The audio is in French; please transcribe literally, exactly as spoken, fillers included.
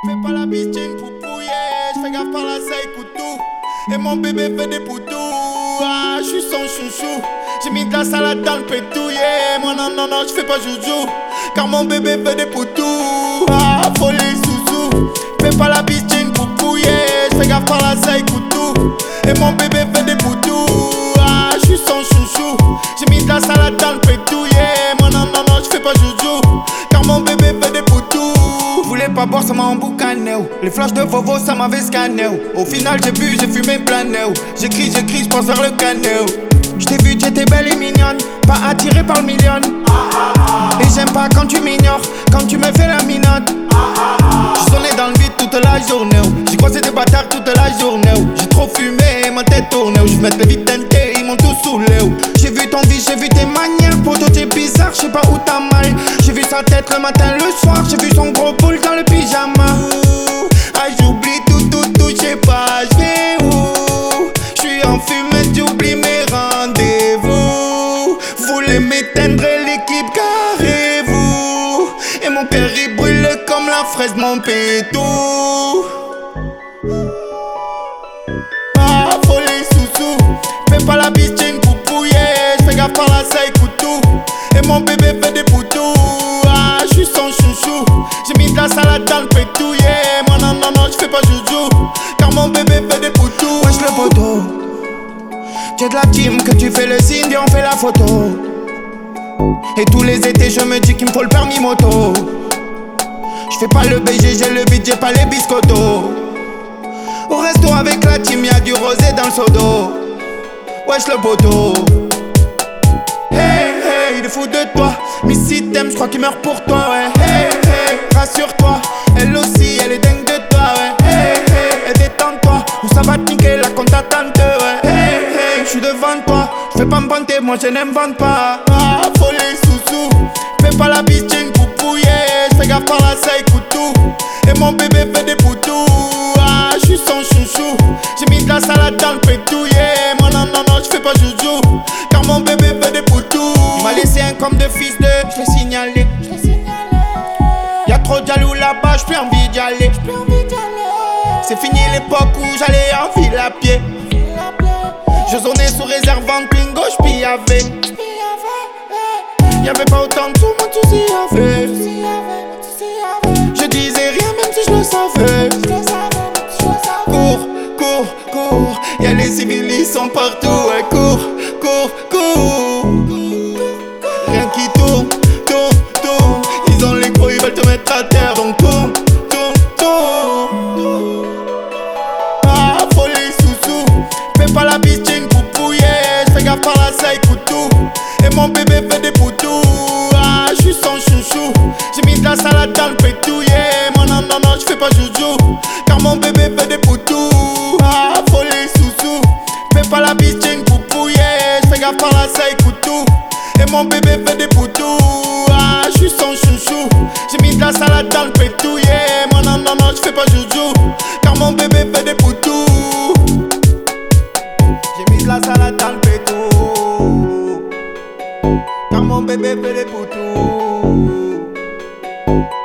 Fais pas la bitchine poupouille, j'fais gaffe par la saille couteau. Et mon bébé fait des poutous. Ah, j'suis son chouchou. J'ai mis de la salade dans le pétouille. Moi non non non, j'fais pas joujou, car mon bébé fait des poutous. Ah, folie sous-sous. Fais pas la bitchine poupouille, j'fais gaffe par la saille couteau. Et mon bébé fait des poutous. Ah, j'suis son chouchou. J'ai mis de la salade dans le pétouille. Moi non non non, j'fais pas joujou, car mon bébé fait des poutous. Voulais pas boire, ça m'a emboucané. Les flashs de Vovo, ça m'avait scanné. Au final, j'ai bu, j'ai fumé plané. J'écris, j'écris, j'pense vers le canet. J't'ai vu, t'étais belle et mignonne, pas attirée par le million. Et j'aime pas quand tu m'ignores, quand tu me fais la minote. J'suis sonné dans le vide toute la journée. J'ai croisé des bâtards toute la journée. J'ai trop fumé, ma tête tournée. J'vais mettre les vides teintés, ils m'ont tous saoulé. J'ai vu ton vie, j'ai vu tes manières. Poto, t'es bizarre, j'sais pas où t'as mal. J'ai vu sa tête le matin, le soir. J'ai vu son gros boule dans le pyjama. Ah, j'oublie tout, tout, tout, j'sais pas, j'vais où. J'suis en fumée, j'oublie mes rendez-vous. Voulez m'éteindre l'équipe, carrez-vous. Et mon père il brûle comme la fraise, mon pétou. Ah, folie sous-sous. Fais pas la bitchine poupouille, j'fais gaffe par la saille couteau. Et mon bébé fait des poutous. Ah, j'suis son chouchou. J'ai mis de la salade dans le pétouille. Moi non non non, j'fais pas joujou, car mon bébé fait des poutous. Wesh le poteau, tu es de la team, que tu fais le signe et on fait la photo. Et tous les étés je me dis qu'il me faut le permis moto. J'fais pas le B G, j'ai le beat, j'ai pas les biscottos. Au resto avec la team, y'a du rosé dans le seau d'eau. Wesh le poteau. Hey hey, il est fou de toi. Mais si t'aimes, j'crois qu'il meurt pour toi, ouais. Hey hey, rassure-toi, elle aussi, elle est dingue de toi, ouais. Hey hey, et détends-toi, ou ça va te niquer la compte à tante, ouais. Hey hey, j'suis devant toi, j'fais pas me vanter, moi je n'invente pas. Ah, folie sous-sous. Fais pas la bitchine poupouille, j'fais gaffe par la saille couteau. Et mon bébé fait des poutous. Ah, j'suis son chouchou. J'ai mis de la salade dans le pétouille. Moi non non non, j'fais pas joujou, car mon bébé fait des poutous. Il m'a laissé un comme de fils de, j'l'ai signalé. Y'a trop de jaloux là-bas, j'plus envie d'y aller. C'est fini l'époque où j'allais en ville à pied. Je zonais sous réserve en Twingo, j'pillavais. Y'avait pas autant de sous, moi tout s'y avait. Je disais rien même si je le savais. Cours, cours, cours, y'a les civils, ils sont partout. Ouais, cours, cours, cours. Rien qui tourne, tourne, tourne. Ils ont les gros, ils veulent te mettre à terre. Donc tourne, tourne, tourne. Ah, folie sous-sous. Fais pas la bitchine poupouille, j'fais gaffe par la saille couteau. Et mon bébé fait des poutous. Ah, j'suis son chouchou. J'ai mis de la salade dans le pétouille. Moi non non non, j'fais pas joujou, car mon bébé fait des poutous. Ah, folie sous-sous. Fais pas la bitchine poupouille, j'fais gaffe par la saille couteau. Et mon bébé fait des poutous. Ah, j'suis son chouchou. J'ai mis de la salade dans le pétouille. Moi non non non, j'fais pas joujou, car mon bébé fait des poutous. J'ai mis de la salade dans le pétou, car mon bébé fait des poutous.